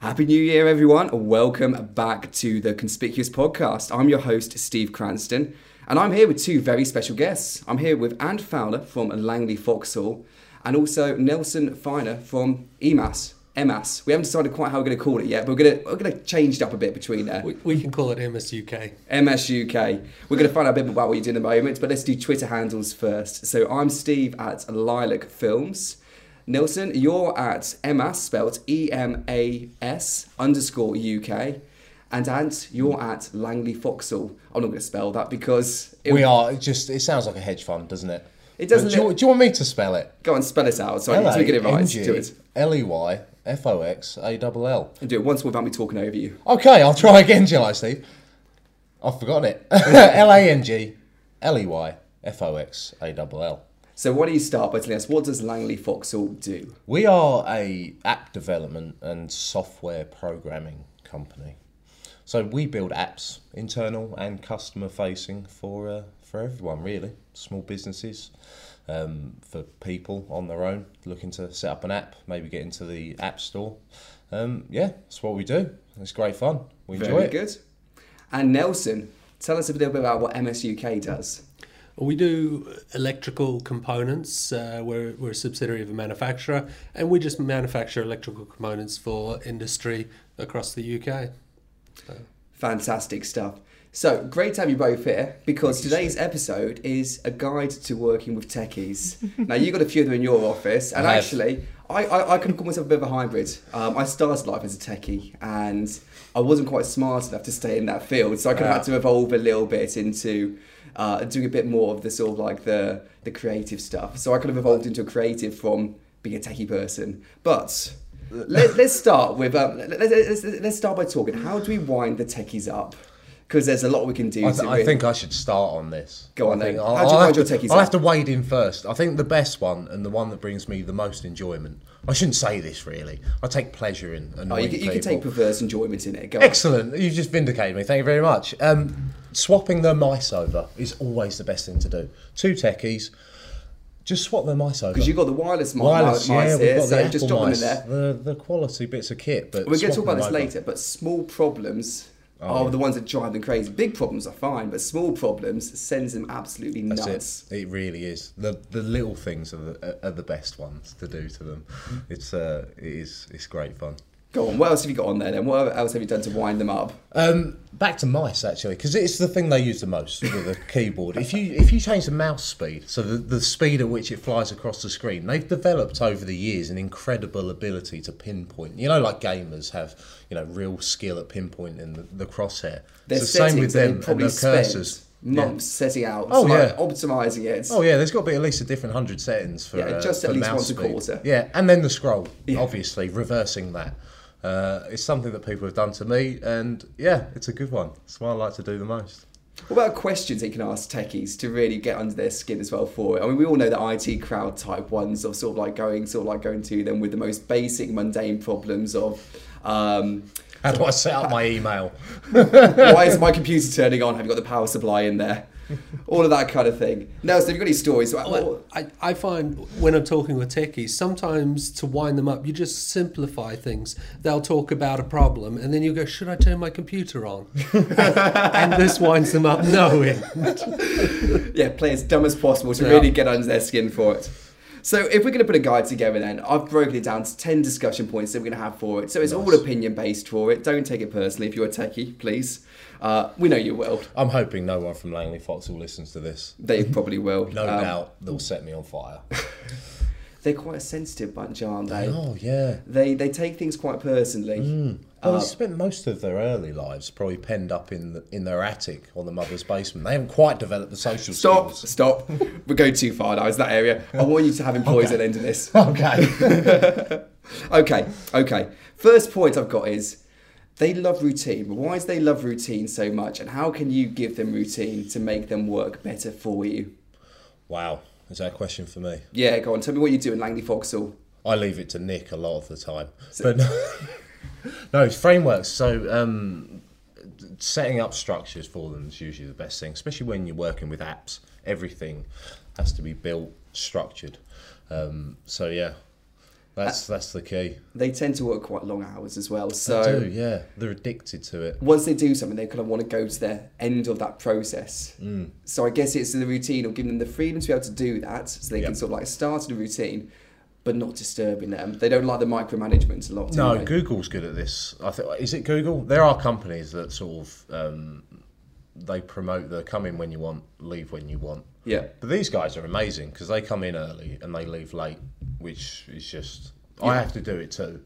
Happy New Year, everyone. Welcome back to the Conspicuous Podcast. I'm your host, Steve Cranston, and I'm here with two very special guests. I'm here with Ant Fowler from Langley Foxhall and also Nelson Finer from EMAS. EMAS. We haven't decided quite how we're going to call it yet, but we're going to change it up a bit between there. We can call it EMAS UK. EMAS UK. We're going to find out a bit more about what you do in a moment, but let's do Twitter handles first. So I'm Steve at Lilac Films. Nelson, you're at EMAS, spelled EMAS_UK. And Ant, you're at Langley Foxhall. I'm not going to spell that because... It sounds like a hedge fund, doesn't it? It doesn't... Do you want me to spell it? Go on, spell it out so I can get it right. Do it. LEYFOXALL. And do it once without me talking over you. Okay, I'll try again, shall I, Steve? I've forgotten it. LANGLEYFOXALL. So why don't you start by telling us, what does Langley Foxhall do? We are a app development and software programming company. So we build apps, internal and customer facing, for everyone really. Small businesses, for people on their own looking to set up an app, maybe get into the app store. That's what we do. It's great fun. We enjoy it. Very good. And Nelson, tell us a little bit about what MS UK does. We do electrical components. We're a subsidiary of a manufacturer, and we just manufacture electrical components for industry across the UK. Fantastic stuff. So, great to have you both here, because today's episode is a guide to working with techies. Now, you've got a few of them in your office, and actually, I can call myself a bit of a hybrid. I started life as a techie, and I wasn't quite smart enough to stay in that field, so I kind of had to evolve a little bit into doing a bit more of the sort of like the creative stuff. So I kind of evolved into a creative from being a techie person. But let's start with let's start by talking. How do we wind the techies up? Because there's a lot we can do. I think I should start on this. Go on then. How do you wind your techies up? I'll have to wade in first. I think the best one, and the one that brings me the most enjoyment. I shouldn't say this really. I take pleasure in annoying people. You can take perverse enjoyment in it. Go Excellent. You've just vindicated me. Thank you very much. Swapping the mice over is always the best thing to do. Two techies, just swap their mice over. Because you've got the wireless mice here, we've got so the just Apple drop mice, them in there. the quality bits of kit. But we're going to talk about this later, but small problems are the ones that drive them crazy. Big problems are fine, but small problems sends them absolutely nuts. That's it really is. The little things are the best ones to do to them. It's great fun. Go on, what else have you got on there then? What else have you done to wind them up? Back to mice actually, because it's the thing they use the most with a keyboard. If you change the mouse speed, so the speed at which it flies across the screen, they've developed over the years an incredible ability to pinpoint. You know, like gamers have, real skill at pinpointing the crosshair. Their it's the same with them and their cursors. Months setting out, optimising it. Oh yeah, there's got to be at least a different 100 settings for just for at least mouse once a quarter. Yeah, and then the scroll, obviously reversing that. It's something that people have done to me, and it's a good one. It's what I like to do the most. What about questions that you can ask techies to really get under their skin as well for it? I mean, we all know the IT crowd type ones of sort of like going to them with the most basic, mundane problems of... how do I set up my email? Why is my computer turning on? Have you got the power supply in there? All of that kind of thing. Nelson, have you got any stories? Well, I find when I'm talking with techies, sometimes to wind them up, you just simplify things. They'll talk about a problem, and then you go, should I turn my computer on? and this winds them up knowing. Play as dumb as possible to really get under their skin for it. So if we're going to put a guide together then, I've broken it down to 10 discussion points that we're going to have for it. So it's all opinion based for it. Don't take it personally if you're a techie, please. We know you will. I'm hoping no one from Langley Foxhall listens to this. They probably will. No doubt they'll set me on fire. They're quite a sensitive bunch, aren't they? Oh, yeah. They take things quite personally. Well, they spent most of their early lives probably penned up in their attic or the mother's basement. They haven't quite developed the social skills. Stop. We're going too far now. It's that area. I want you to have employees at the end of this. Okay. Okay. First point I've got is they love routine. But why do they love routine so much? And how can you give them routine to make them work better for you? Wow. Is that a question for me? Yeah, go on. Tell me what you do in Langley Foxhall. I leave it to Nick a lot of the time. But no, it's frameworks. So setting up structures for them is usually the best thing, especially when you're working with apps. Everything has to be built, structured. That's the key. They tend to work quite long hours as well. So They do, yeah. They're addicted to it. once they do something, they kind of want to go to the end of that process. So I guess it's the routine of giving them the freedom to be able to do that, so they can sort of like start the routine, but not disturbing them. They don't like the micromanagement a lot. Do No, they? Google's good at this. I think, is it Google? There are companies that sort of they promote the come in when you want, leave when you want. Yeah. But these guys are amazing because they come in early and they leave late, which is just I have to do it too.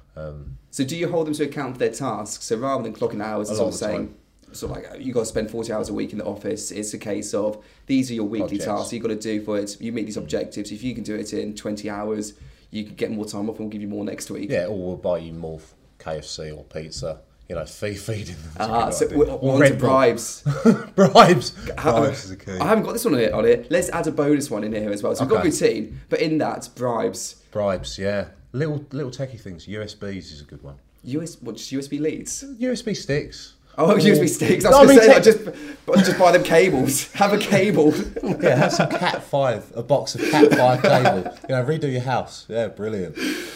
So do you hold them to account for their tasks? So rather than clocking hours, A it's lot all of the saying, sort of like you got to spend 40 hours a week in the office. It's a case of these are your weekly Objects. tasks you've got to do for it. You meet these objectives. If you can do it in 20 hours, you can get more time off and we'll give you more next week. Yeah, or we'll buy you more KFC or pizza. You know, feeding them. So Or we're on to Red Bull. bribes. Bribes. Bribes is the key. I haven't got this one on it. Let's add a bonus one in here as well. So we've got Okay. routine, but in that, bribes. Bribes, yeah. Little techie things. USBs is a good one. Just USB leads. USB sticks. Oh, Or- USB sticks. I No, was I going to mean, say, just buy them cables. Have a cable. Yeah, have some Cat 5, a box of Cat 5 cable. You know, redo your house. Yeah, brilliant.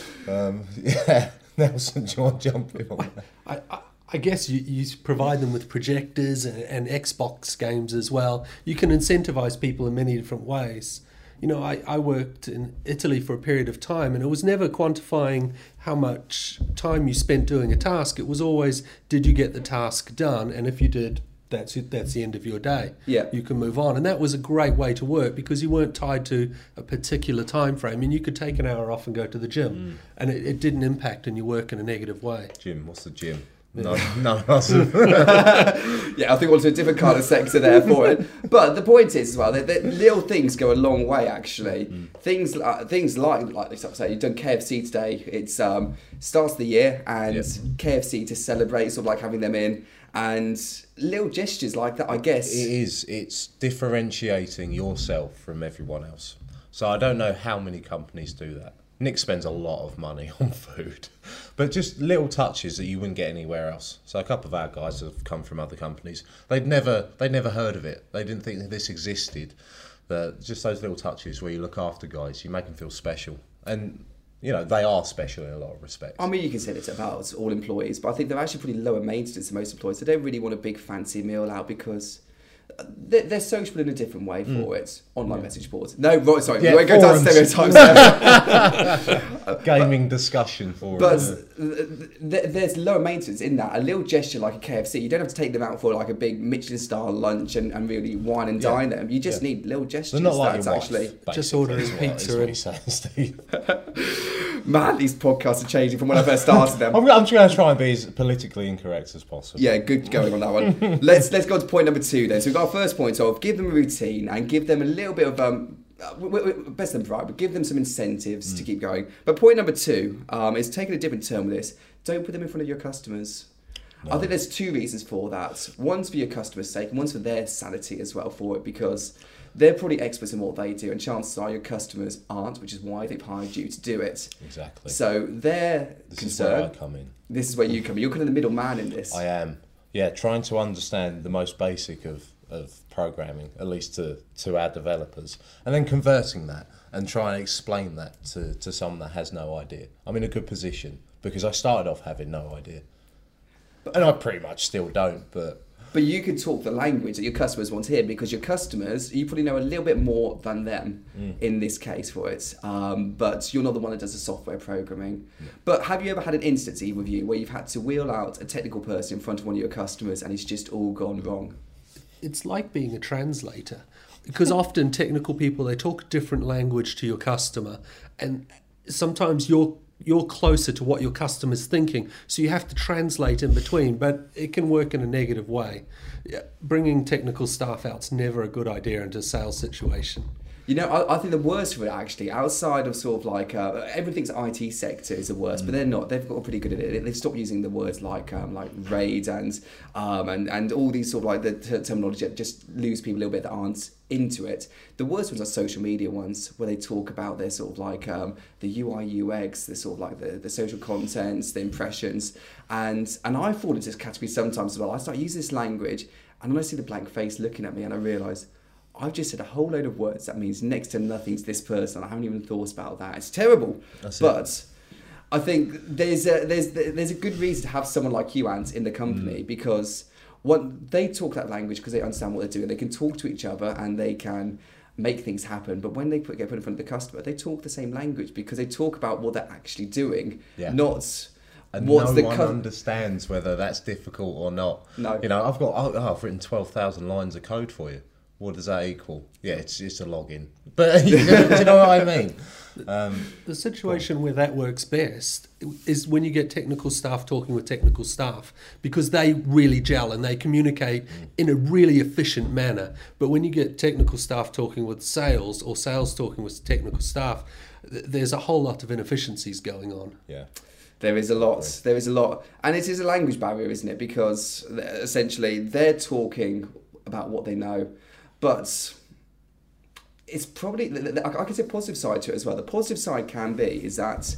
Yeah, Nelson, do you want to jump in on that? I guess you provide them with projectors and Xbox games as well. You can incentivize people in many different ways. You know, I worked in Italy for a period of time, and it was never quantifying how much time you spent doing a task. It was always, did you get the task done? And if you did, that's it, that's the end of your day. Yeah. You can move on. And that was a great way to work because you weren't tied to a particular time frame. And you could take an hour off and go to the gym, and it didn't impact on your work in a negative way. Gym, what's the gym? No, us. Yeah, I think we'll do a different kind of sector there for it. But the point is as well, that little things go a long way actually. Things like this, I say, you've done KFC today. It's starts the year and KFC to celebrate, sort of like having them in. And little gestures like that, I guess. It is. It's differentiating yourself from everyone else. So I don't know how many companies do that. Nick spends a lot of money on food, but just little touches that you wouldn't get anywhere else. So a couple of our guys have come from other companies. They'd never heard of it. They didn't think that this existed. Just those little touches where you look after guys, you make them feel special. And, you know, they are special in a lot of respects. I mean, you can say it's about all employees, but I think they're actually pretty lower maintenance than most employees. They don't really want a big fancy meal out because they're social in a different way for it. Online message boards. No, right, sorry, we won't go down stereotypes there. Gaming discussion for But it. there's lower maintenance in that. A little gesture like a KFC, you don't have to take them out for like a big Michelin-style lunch and really wine and dine them. You just need little gestures. They're not like That's your wife, actually... basically, Just ordering is what- pizza is what and- you're saying, Steve. Man, these podcasts are changing from when I first started them. I'm just going to try and be as politically incorrect as possible. Yeah, good going on that one. Let's go to point number 2 then. So we've got our first point of give them a routine and give them a little bit of best than bribe, but give them some incentives to keep going. But point number 2 is taking a different turn with this. Don't put them in front of your customers. I think there's 2 reasons for that. One's for your customers' sake, and one's for their sanity as well for it, because they're probably experts in what they do, and chances are your customers aren't, which is why they've hired you to do it. Exactly. So their This concern. is where I come in. This is where you come in. You're kind of the middle man in this. I am. Yeah, trying to understand the most basic of programming, at least to our developers, and then converting that and trying to explain that to someone that has no idea. I'm in a good position because I started off having no idea. And I pretty much still don't, but you could talk the language that your customers want to hear, because your customers, you probably know a little bit more than them in this case for it. But you're not the one that does the software programming. But have you ever had an instance, either of you, where you've had to wheel out a technical person in front of one of your customers and it's just all gone wrong? It's like being a translator, because often technical people, they talk a different language to your customer, and sometimes you're closer to what your customer's thinking, so you have to translate in between, but it can work in a negative way. Bringing technical staff out's never a good idea into a sales situation. You know, I think the worst of it actually, outside of sort of like everything's IT sector is the worst, but they're not. They've got pretty good at it. They've stopped using the words like RAID and all these sort of like the terminology that just lose people a little bit that aren't into it. The worst ones are social media ones, where they talk about their sort of like the UI UX, the sort of like the social contents, the impressions, and I fall into this category sometimes as well. I start using this language, and then I see the blank face looking at me, and I realise, I've just said a whole load of words that means next to nothing to this person. I haven't even thought about that. It's terrible. But I think there's a good reason to have someone like you, Ant, in the company because they talk that language because they understand what they're doing. They can talk to each other and they can make things happen. But when they get put in front of the customer, they talk the same language because they talk about what they're actually doing, not... And no one understands whether that's difficult or not. No. You know, I've written 12,000 lines of code for you. What does that equal? Yeah, it's a login. But do you know what I mean? The situation where that works best is when you get technical staff talking with technical staff because they really gel and they communicate in a really efficient manner. But when you get technical staff talking with sales or sales talking with technical staff, there's a whole lot of inefficiencies going on. Yeah. There is a lot. And it is a language barrier, isn't it? Because essentially they're talking about what they know. But it's probably, I can say a positive side to it as well. The positive side can be is that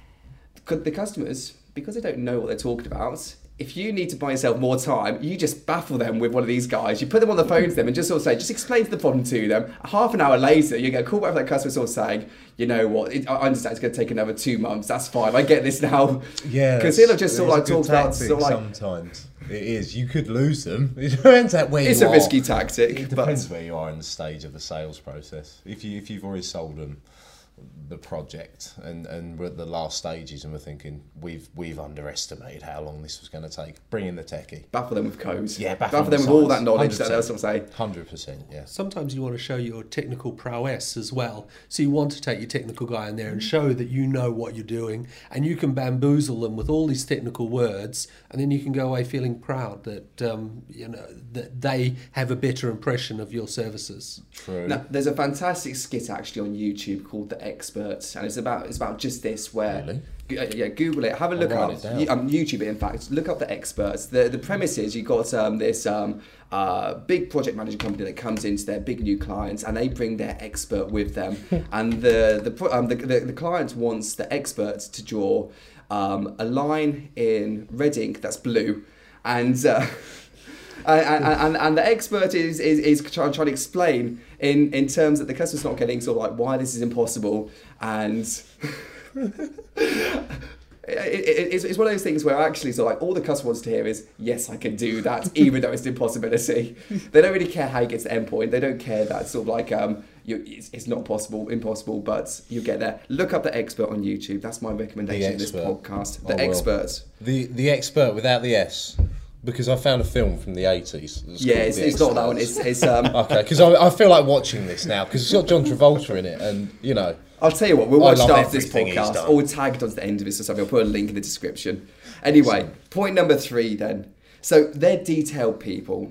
the customers, because they don't know what they're talking about, if you need to buy yourself more time, you just baffle them with one of these guys. You put them on the phone to them and just sort of say, just explain the problem to them. Half an hour later, you get a call back from that customer sort of saying, you know what, I understand it's going to take another 2 months. That's fine. I get this now. Yeah. Because he'll just sort of like talk about... Sometimes it is. You could lose them. It depends on where you are. It's a risky tactic. It depends where you are in the stage of the sales process. If you've already sold them the project and we're at the last stages and we're thinking we've underestimated how long this was going to take, bring in the techie, baffle them with codes, baffle them with all that knowledge that they'll sort of say 100%. Yeah, sometimes you want to show your technical prowess as well, so you want to take your technical guy in there and show that you know what you're doing and you can bamboozle them with all these technical words, and then you can go away feeling proud that that they have a better impression of your services. True. Now, there's a fantastic skit actually on YouTube called The Experts, and it's about just this where really? Google it, have a look up YouTube it, in fact, look up The Experts. The premise is you've got this big project management company that comes into their big new clients and they bring their expert with them and the client wants the expert to draw a line in red ink that's blue and the expert is trying to explain in terms that the customer's not getting, sort of like why this is impossible, and it's one of those things where actually sort of like all the customer wants to hear is yes, I can do that, even though it's an impossibility. They don't really care how you get to the end point. They don't care that sort of like it's not impossible, but you get there. Look up The Expert on YouTube. That's my recommendation in this podcast. The Expert. The Expert without the S. Because I found a film from the 80s. Yeah, it's not that one. It's okay, because I feel like watching this now because it's got John Travolta in it, and you know. I'll tell you what, we'll watch it after this podcast, or we'll tag it onto the end of this or something. I'll put a link in the description. Anyway, point number 3 then. So they're detailed people.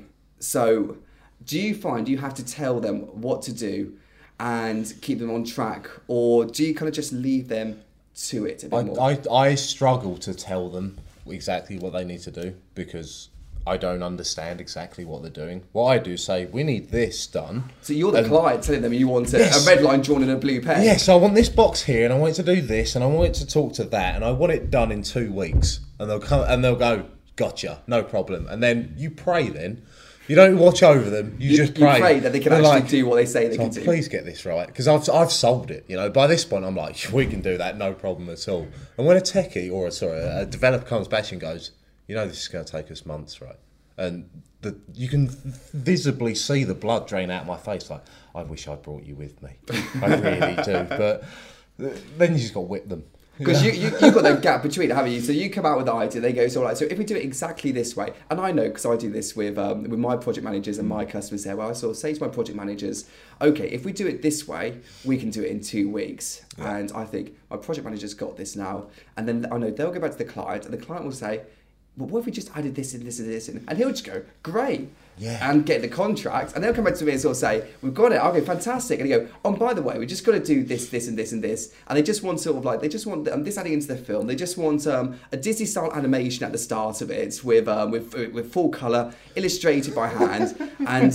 So do you find you have to tell them what to do and keep them on track, or do you kind of just leave them to it a bit more? I struggle to tell them exactly what they need to do because I don't understand exactly what they're doing. What I do say, we need this done. So you're the client telling them you want a red line drawn in a blue pen. Yes, I want this box here and I want it to do this and I want it to talk to that and I want it done in 2 weeks. And they'll come and they'll go, gotcha, no problem. And then you pray then. You don't watch over them. You just pray. You pray that they can actually do what they say they can do. Please get this right, because I've solved it. You know, by this point I'm like, we can do that, no problem at all. And when a techie or a developer comes back and goes, you know, this is going to take us months, right? And you can visibly see the blood drain out of my face. Like, I wish I'd brought you with me. I really do. But then you just got to whip them. Because you've got that gap between it, haven't you? So you come out with the idea, they go, so if we do it exactly this way, and I know because I do this with my project managers and my customers there, where I sort of say to my project managers, okay, if we do it this way, we can do it in 2 weeks. Yeah. And I think my project manager's got this now. And then I know they'll go back to the client, and the client will say, well, what if we just added this and this and this? And he'll just go, great. Yeah. And get the contract, and they'll come back to me and sort of say, we've got it, okay, fantastic. And they go, oh, by the way, we just got to do this, this and this and this. And they just want sort of like, they just want this adding into the film. They just want a Disney-style animation at the start of it with full colour, illustrated by hand. And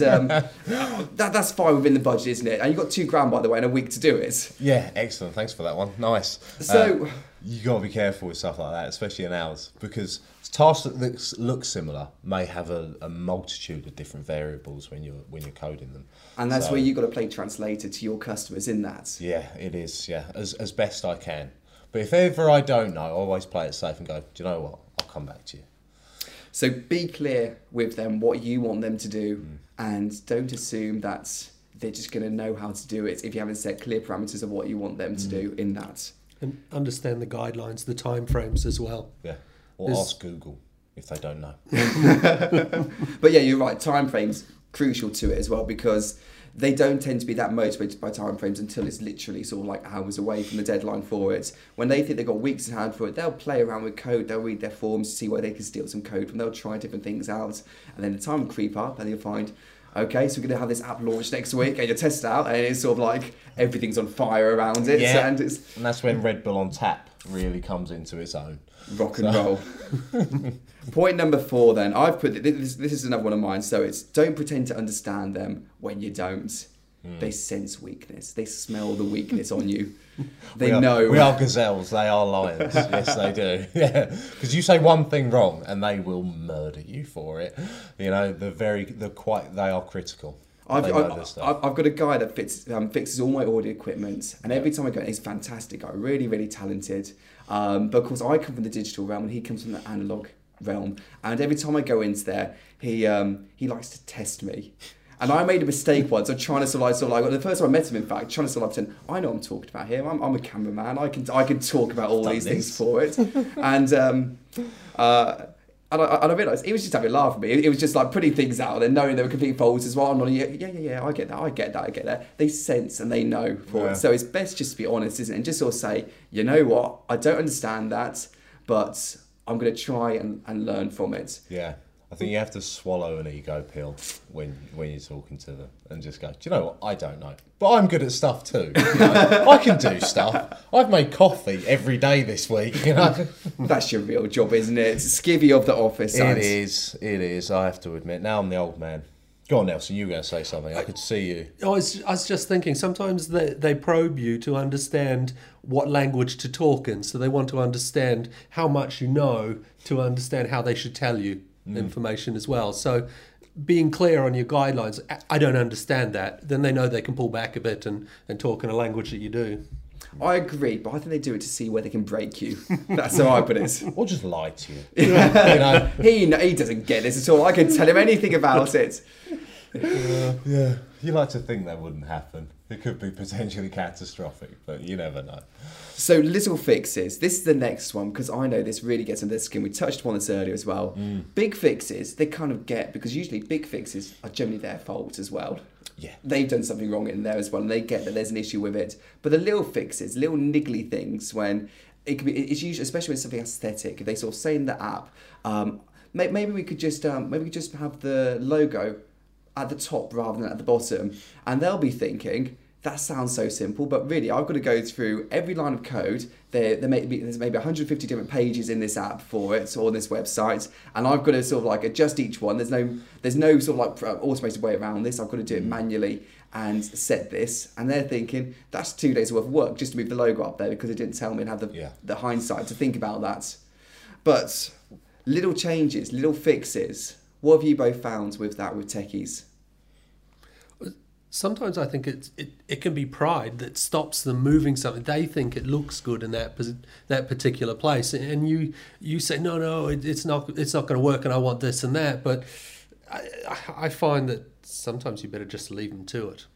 that's fine within the budget, isn't it? And you've got $2,000, by the way, and a week to do it. Yeah, excellent. Thanks for that one. Nice. So... You got to be careful with stuff like that, especially in ours, because tasks that look similar may have a multitude of different variables when you're coding them. And that's where you've got to play translator to your customers in that. Yeah, it is. Yeah, as best I can. But if ever I don't know, I always play it safe and go, do you know what? I'll come back to you. So be clear with them what you want them to do, and don't assume that they're just going to know how to do it if you haven't set clear parameters of what you want them to do in that. And understand the guidelines, the time frames as well. Yeah. Or ask Google if they don't know. But yeah, you're right. Time frames crucial to it as well, because they don't tend to be that motivated by time frames until it's literally sort of like hours away from the deadline for it. When they think they've got weeks in hand for it, they'll play around with code, they'll read their forms to see where they can steal some code from, they'll try different things out, and then the time will creep up and you'll find, okay, so we're going to have this app launched next week, and you test it out, and it's sort of like everything's on fire around it. Yeah, and that's when Red Bull on tap really comes into its own. Rock and roll. Point number 4 then, I've put, this is another one of mine, so it's don't pretend to understand them when you don't. They sense weakness. They smell the weakness on you. They know. We are gazelles. They are lions. Yes, they do. Yeah, because you say one thing wrong and they will murder you for it. You know, they are critical. I've got a guy that fixes all my audio equipment, and every time I go, he's a fantastic guy, really, really talented. But of course, I come from the digital realm, and he comes from the analog realm. And every time I go into there, he likes to test me. And I made a mistake once of trying to sort of like the first time I met him, in fact, trying to sort of pretend, I know what I'm talking about here. I'm a cameraman. I can talk about all these things for it. And I realised he was just having a laugh at me. It was just like putting things out and then knowing they were complete faults as well. I'm like, yeah, I get that. They sense and they know for it. So it's best just to be honest, isn't it? And just sort of say, you know what, I don't understand that, but I'm going to try and learn from it. Yeah. I think you have to swallow an ego pill when you're talking to them and just go, do you know what? I don't know. But I'm good at stuff too. You know? I can do stuff. I've made coffee every day this week. You know, that's your real job, isn't it? It's skivvy of the office. It is. I have to admit. Now I'm the old man. Go on, Nelson. You were going to say something. I could see you. I was just thinking. Sometimes they probe you to understand what language to talk in. So they want to understand how much you know to understand how they should tell you information as well. So being clear on your guidelines, I don't understand that, then they know they can pull back a bit and talk in a language that you do. I agree, but I think they do it to see where they can break you. That's how I put it. Or just lie to you. You know, he doesn't get this at all. I can tell him anything about it. Yeah. You like to think that wouldn't happen. It could be potentially catastrophic, but you never know. So little fixes. This is the next one, because I know this really gets under their skin. We touched upon this earlier as well. Big fixes, they kind of get, because usually big fixes are generally their fault as well. Yeah. They've done something wrong in there as well, and they get that there's an issue with it. But the little fixes, little niggly things, when it can be, it's usually, especially when it's something aesthetic, if they sort of say in the app, maybe we could just have the logo at the top rather than at the bottom, and they'll be thinking, that sounds so simple, but really I've got to go through every line of code. There's maybe 150 different pages in this app for it, or on this website, and I've got to sort of like adjust each one. There's no sort of like automated way around this. I've got to do it manually and set this, and they're thinking that's 2 days worth of work just to move the logo up there because it didn't tell me and have the hindsight to think about that. But little changes, little fixes. What have you both found with that with techies? Sometimes I think it can be pride that stops them moving something. They think it looks good in that particular place, and you say no, it's not going to work, and I want this and that. But I find that sometimes you better just leave them to it.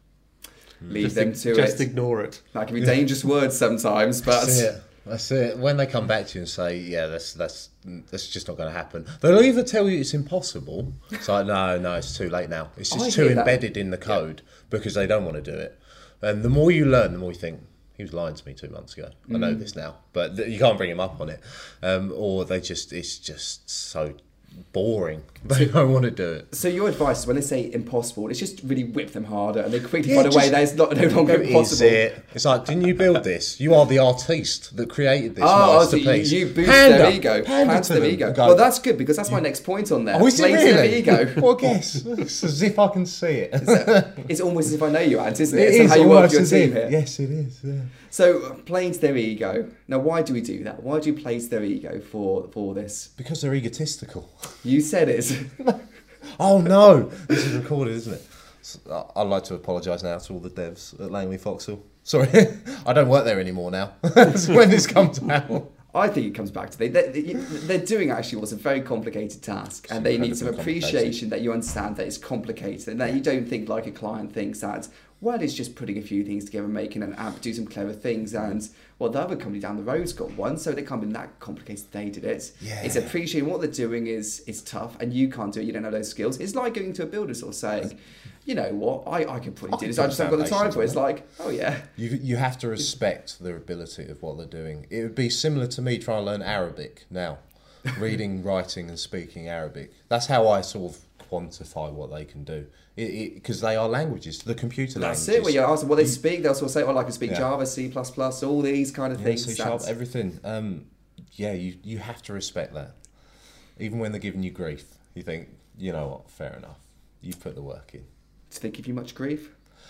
Just ignore it. That can be dangerous words sometimes, but that's it. When they come back to you and say, yeah, that's just not going to happen, they'll either tell you it's impossible. It's like, no, it's too late now. It's just too embedded in the code because they don't want to do it. And the more you learn, the more you think, he was lying to me 2 months ago. I know this now, but you can't bring him up on it. Or it's just so boring. They don't want to do it. So your advice is when they say impossible, it's just really whip them harder and they quickly Yeah, find a way just- that it's no longer Is impossible. it? It's like, didn't you build this? You are the artist that created this Oh, so masterpiece. you boost Pander, their ego. pander Pander to to their them. ego. Go, Well, that's good because that's my next point on there. oh, is it Play to their really? ego. Well, guess. It's as if I can see it. It's almost as if I know you, Ant, isn't it? It It's is how you work almost your as team if. here. Yes, it is. Yeah. So playing to their ego. Now, why do we do that? Why do you play to their ego for this? Because they're egotistical. You said it. Oh no, this is recorded, isn't it? I'd like to apologise now to all the devs at Langley Foxhill. Sorry, I don't work there anymore now. That's when this comes out. I think it comes back to they're doing actually what's a very complicated task, and they need some incredibly appreciation that you understand that it's complicated, and that you don't think like a client thinks that, well, it's just putting a few things together, making an app, do some clever things, and well, the other company down the road's got one, so they can't be that complicated. They did it. Yeah. It's appreciating what they're doing is tough, and you can't do it. You don't have those skills. It's like going to a builder or saying, you know what, I can probably do this. I just haven't got the time for it. It's like, oh yeah. You have to respect their ability of what they're doing. It would be similar to me trying to learn Arabic now, reading, writing, and speaking Arabic. That's how I sort of quantify what they can do. Because they are languages, the computer That's languages. it. When you ask them what they speak, they'll sort of say, well, I can speak Yeah. Java, C++, all these kind of things. C#, That's- everything. You have to respect that. Even when they're giving you grief, you think, you know what, fair enough. You've put the work in. Do they give you much grief?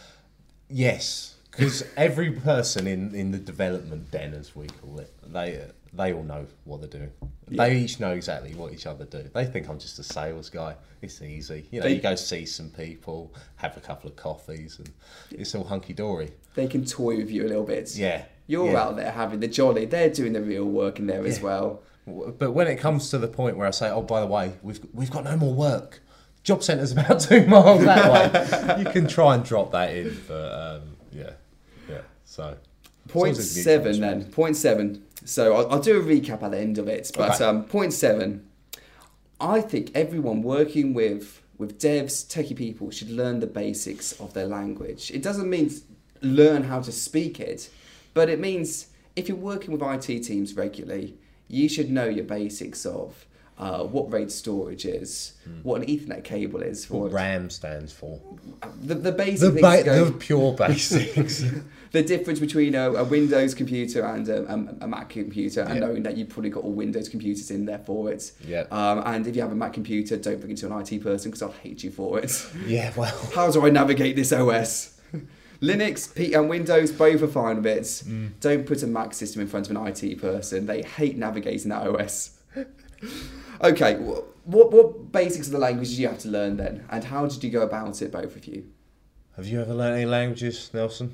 Yes, because every person in the development den, as we call it, they all know what they're doing. Yeah. They each know exactly what each other do. They think I'm just a sales guy. It's easy. You know, They- you go see some people, have a couple of coffees, and it's all hunky-dory. They can toy with you a little bit. Yeah. You're yeah. out there having the jolly. They're doing the real work in there as Yeah. well. But when it comes to the point where I say, oh, by the way, we've got no more work. Job centre's about 2 miles that way. You can try and drop that in, but yeah. So Point as long as it's 7 mutual then. Point 7. So I'll do a recap at the end of it. But Okay. point 7, I think everyone working with devs, techie people should learn the basics of their language. It doesn't mean learn how to speak it, but it means if you're working with IT teams regularly, you should know your basics of what RAID storage is, what an Ethernet cable is, What RAM stands for. the basic things to go. The pure basics. The difference between a Windows computer and a Mac computer, and Yeah. knowing that you've probably got all Windows computers in there for it. Yeah. And if you have a Mac computer, don't bring it to an IT person because I'll hate you for it. Yeah, well. How do I navigate this OS? Linux, and Windows, both are fine with it. Don't put a Mac system in front of an IT person. They hate navigating that OS. Okay, what basics of the language did you have to learn then? And how did you go about it, both of you? Have you ever learned any languages, Nelson?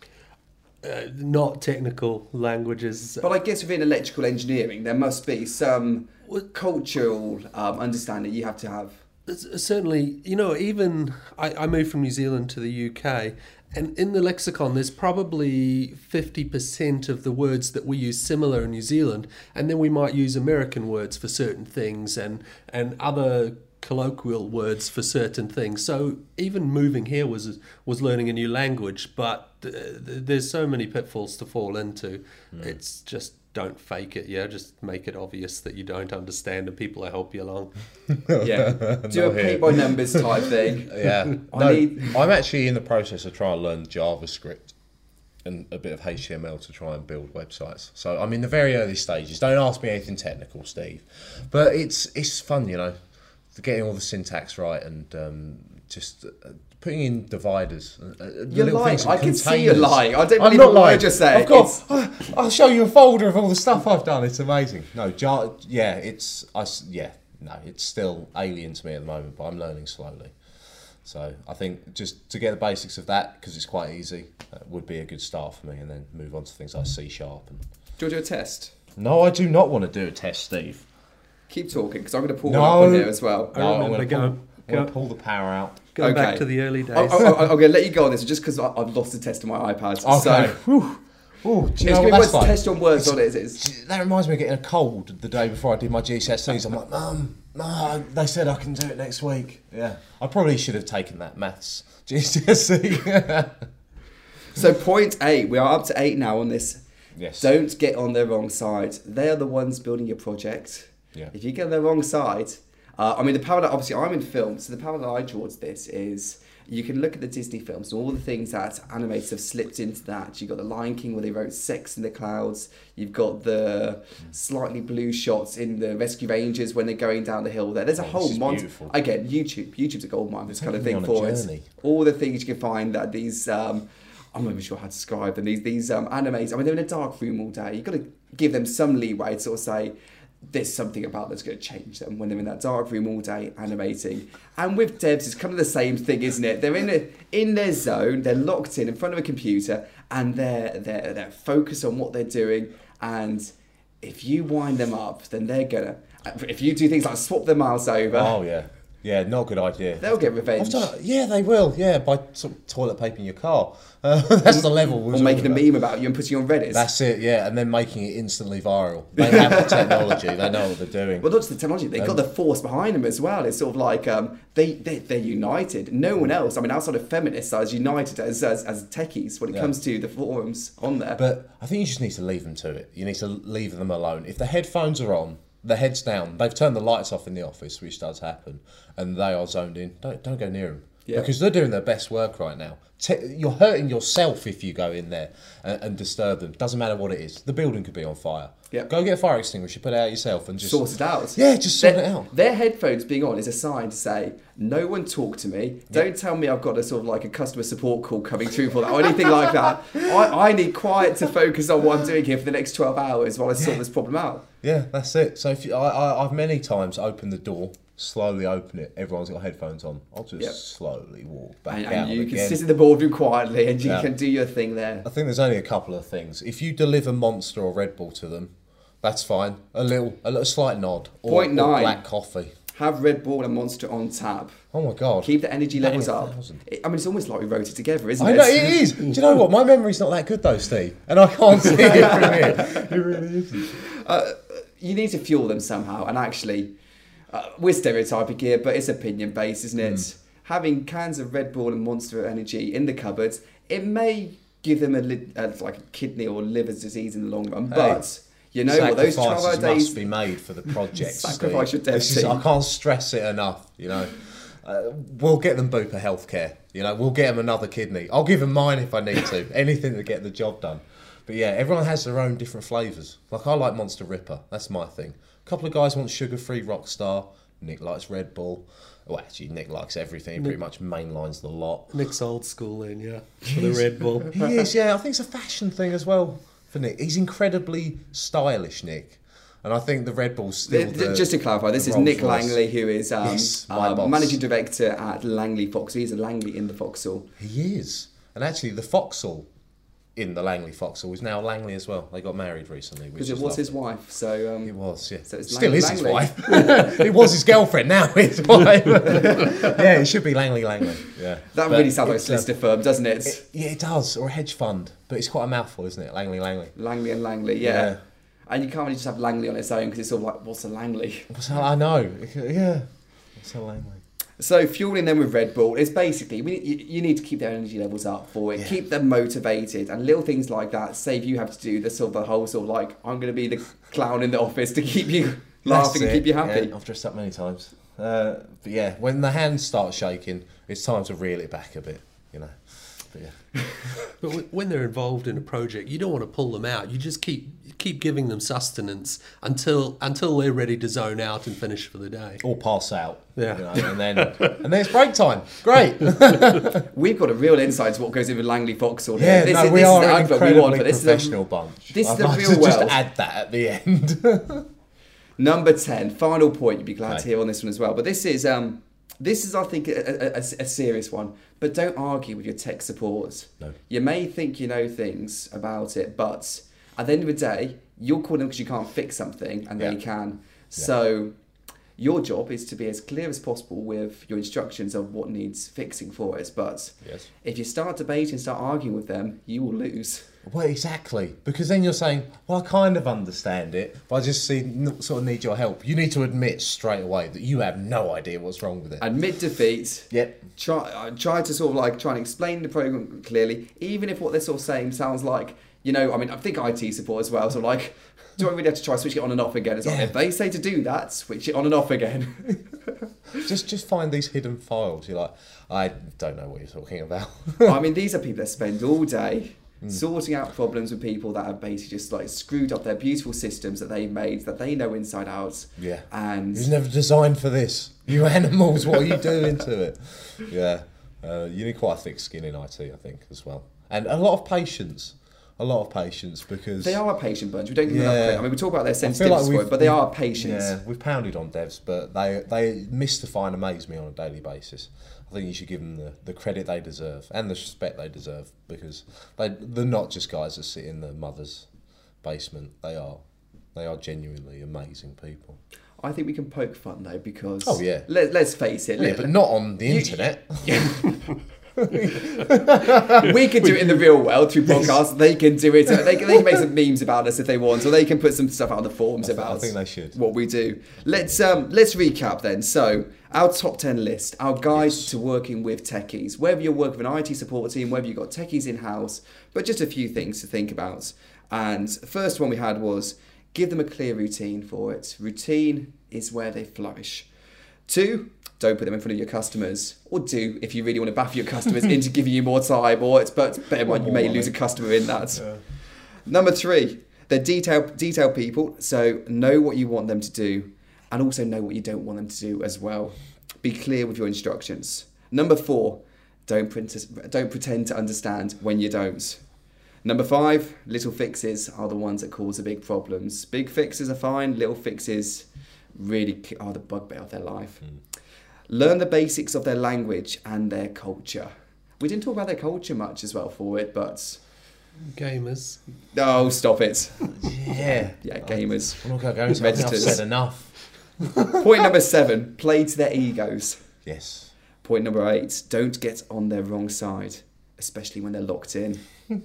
Not technical languages. But I guess within electrical engineering, there must be some cultural understanding you have to have. Certainly, you know, even I moved from New Zealand to the UK, and in the lexicon, there's probably 50% of the words that we use similar in New Zealand, and then we might use American words for certain things and other colloquial words for certain things. So even moving here was learning a new language, but there's so many pitfalls to fall into. It's just don't fake it, just make it obvious that you don't understand and people will help you along. Yeah, do a paint by numbers type thing. Yeah. I'm actually in the process of trying to learn JavaScript and a bit of HTML to try and build websites. So I'm in the very early stages. Don't ask me anything technical, Steve. But it's fun, you know, getting all the syntax right and just putting in dividers. You're little lying. things, I can see you're containers. lying. I don't I'm believe not a word lying. you're saying. I've got, I'll show you a folder of all the stuff I've done. It's amazing. No, it's still alien to me at the moment, but I'm learning slowly. So I think just to get the basics of that, because it's quite easy, would be a good start for me, and then move on to things like C#. And Do you want to do a test? no, I do not want to do a test, Steve. Keep talking, because I'm going to pull No. one up on here as well. I No, I'm remember going to go- pull the power out. Going back Okay. to the early days. I'm going to let you go on this, just because I've lost the test on my iPad. Okay. So Whew. Ooh, do you it's know going what to be that's worth like? test on words on it. It's, That reminds me of getting a cold the day before I did my GCSEs. I'm like, Mum, no, they said I can do it next week. Yeah, I probably should have taken that maths GCSE. so point 8, we are up to 8 now on this. Yes. Don't get on their wrong side. They are the ones building your project. Yeah. If you get on their wrong side, I mean, the parallel, obviously, I'm in film, so the parallel I draw to this is you can look at the Disney films and all the things that animators have slipped into that. You've got the Lion King where they wrote sex in the clouds. You've got the slightly blue shots in the Rescue Rangers when they're going down the hill there. There's a whole beautiful. Again, YouTube's a gold mine for this kind of thing Taking me for on a it. journey. All the things you can find that these... I'm not even sure how to describe them. These animators, I mean, they're in a dark room all day. You've got to give them some leeway to sort of say, there's something about that's going to change them when they're in that dark room all day animating. And with devs, it's kind of the same thing, isn't it? They're in their zone, they're locked in front of a computer, and they're focused on what they're doing. And if you wind them up, then they're gonna. If you do things like swap their mouse over, Oh yeah, not a good idea. they'll get revenge. Yeah, they will. Yeah, by sort of toilet paper in your car. That's the level. Or making a meme about you and putting it on Reddit. That's it. Yeah, and then making it instantly viral. They have the technology. They know what they're doing. Well, not just the technology, they've got the force behind them as well. It's sort of like they're united. No one else, I mean, outside of feminists, are as united as techies when it comes to the forums on there. But I think you just need to leave them to it. You need to leave them alone. If the headphones are on, the head's down, they've turned the lights off in the office, which does happen, and they are zoned in, don't go near them. Yeah. Because they're doing their best work right now. You're hurting yourself if you go in there and disturb them. Doesn't matter what it is. The building could be on fire. Yeah. Go get a fire extinguisher, put it out yourself, and just sort it out. Yeah, just sort it out. Their headphones being on is a sign to say, no one talk to me. Don't tell me I've got a sort of like a customer support call coming through for that or anything like that. I need quiet to focus on what I'm doing here for the next 12 hours while I sort this problem out. Yeah, that's it. So if I've many times opened the door, slowly open it, everyone's got headphones on. I'll just slowly walk back out And you again. can sit in the boardroom quietly and you can do your thing there. I think there's only a couple of things. If you deliver Monster or Red Bull to them, that's fine. A little slight nod. Or 0.9. black coffee. Have Red Bull and Monster on tap. Oh my God. Keep the energy levels up. 90,000. I mean, it's almost like we wrote it together, isn't I it? know, it is. Do you know what? My memory's not that good though, Steve. And I can't see it from here. It really isn't. You need to fuel them somehow. And actually, we're stereotyping here, but it's opinion based, isn't it? Having cans of Red Bull and Monster Energy in the cupboards, it may give them like a kidney or liver disease in the long run, but you know what? Those 12 Sacrifices days must be made for the project. Sacrifice Steve. your dev team. I can't stress it enough. You know, we'll get them Bupa healthcare. You know, we'll get them another kidney. I'll give them mine if I need to. Anything to get the job done. But yeah, everyone has their own different flavours. Like I like Monster Ripper. That's my thing. A couple of guys want sugar-free Rockstar. Nick likes Red Bull. Well, actually, Nick likes everything. He pretty much mainlines the lot. Nick's old school in, yeah, for the Red Bull. He is, yeah. I think it's a fashion thing as well for Nick. He's incredibly stylish, Nick. And I think the Red Bull's still just to clarify, this is Rolls Nick Royce. Langley, who is my boss. managing director at Langley Foxhall. He's a Langley in the Foxhall. He is. And actually, the Foxhall in the Langley Foxhall is now Langley as well. They got married recently. Because it was his wife, so... It was, yeah. So it's Still is his Langley. wife. It was his girlfriend, now his wife. Yeah, it should be Langley. Yeah. That But really sounds like a it's, solicitor firm, doesn't it? Yeah, it does. Or a hedge fund. But it's quite a mouthful, isn't it? Langley. Langley and Langley, yeah. And you can't really just have Langley on its own because it's sort of like, what's a Langley? So I know. Yeah. What's a Langley? So fueling them with Red Bull is basically, you need to keep their energy levels up for it, keep them motivated, and little things like that save you have to do the whole sort of like, I'm going to be the clown in the office to keep you laughing and keep you happy. Yeah, I've dressed up many times. But yeah, when the hands start shaking, it's time to reel it back a bit, you know. But yeah. But when they're involved in a project, you don't want to pull them out. You just keep giving them sustenance until they're ready to zone out and finish for the day. Or pass out. Yeah. You know, and then it's break time. Great. We've got a real insight to what goes in with Langley Foxhall. Yeah, This we is are the an advert we want incredibly for this. professional bunch. This is I'd the like real to just world. add that at the end. Number 10, final point. You'd be glad to Okay. hear on this one as well. But this is I think, a serious one. But don't argue with your tech support. No. You may think you know things about it, but at the end of the day, you'll call them because you can't fix something, and they Yeah. can. So your job is to be as clear as possible with your instructions of what needs fixing for it. But Yes. if you start debating, start arguing with them, you will lose. Well, exactly. Because then you're saying, well, I kind of understand it, but I just sort of need your help. You need to admit straight away that you have no idea what's wrong with it. Admit defeat. Yep. Try to sort of like try and explain the program clearly, even if what they're sort of saying sounds like, you know, I mean, I think IT support as well. So like, do I really have to try switch it on and off again? It's like, Yeah. if they say to do that, switch it on and off again. Just find these hidden files. You're like, I don't know what you're talking about. I mean, these are people that spend all day sorting out problems with people that have basically just like screwed up their beautiful systems that they've made, that they know inside out. Yeah. And It was never designed for this. You animals, what are you doing to it? Yeah. You need quite a thick skin in IT, I think, as well. And a lot of patience. Because... they are a patient bunch. We don't give them Yeah. enough credit. I mean, we talk about their I feel sensitivity like for it, but they are patient. Yeah, we've pounded on devs, but they mystify and amaze me on a daily basis. I think you should give them the credit they deserve and the respect they deserve, because they're not just guys that sit in the mother's basement. They are genuinely amazing people. I think we can poke fun though, because Oh, yeah. let's face it. Yeah, but not on the internet. We can do it in the real world through podcasts. They can do it. They can make some memes about us if they want, or they can put some stuff out on the forums about. I think they should. What we do. Let's recap then. So our top 10 list, our guide to working with techies. Whether you're working with an IT support team, whether you've got techies in house, but just a few things to think about. And the first one we had was give them a clear routine for it. Routine is where they flourish. 2, don't put them in front of your customers, or do if you really want to baff your customers into giving you more time, but bear in mind you may lose a customer in that. Yeah. Number 3, they're detail people, so know what you want them to do, and also know what you don't want them to do as well. Be clear with your instructions. Number 4, don't pretend to understand when you don't. Number 5, little fixes are the ones that cause the big problems. Big fixes are fine, little fixes really are the bugbear of their life. Learn the basics of their language and their culture. We didn't talk about their culture much as well for it, but... Gamers. Oh, stop it. Yeah. Yeah, gamers. I'm not going to go into it. I've said enough. Point number 7, play to their egos. Yes. Point number 8, don't get on their wrong side, especially when they're locked in.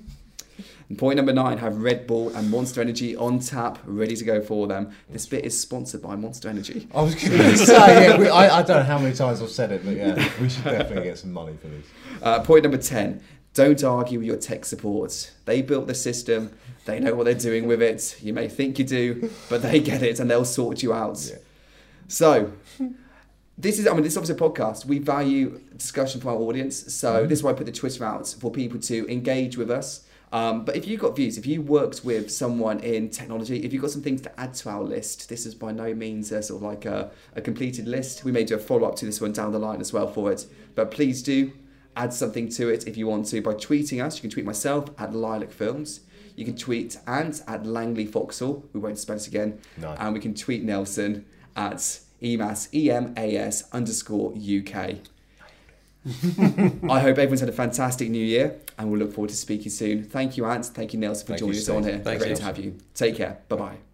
And point number 9, have Red Bull and Monster Energy on tap, ready to go for them. This bit is sponsored by Monster Energy. I was going to say, yeah, I don't know how many times I've said it, but yeah, we should definitely get some money for this. Point number 10, don't argue with your tech support. They built the system, they know what they're doing with it. You may think you do, but they get it and they'll sort you out. Yeah. So... This is obviously a podcast. We value discussion from our audience. So this is why I put the Twitter out for people to engage with us. But if you've got views, if you worked with someone in technology, if you've got some things to add to our list, this is by no means a sort of like a completed list. We may do a follow-up to this one down the line as well for it. But please do add something to it if you want to by tweeting us. You can tweet myself at Lilac Films. You can tweet Ant at Langley Foxhall. We won't spell it again. No. And we can tweet Nelson at EMAS _UK. I hope everyone's had a fantastic new year and we'll look forward to speaking soon. Thank you, Ant. Thank you, Nelson, for joining us on here. Great to have you. Take care. Bye-bye.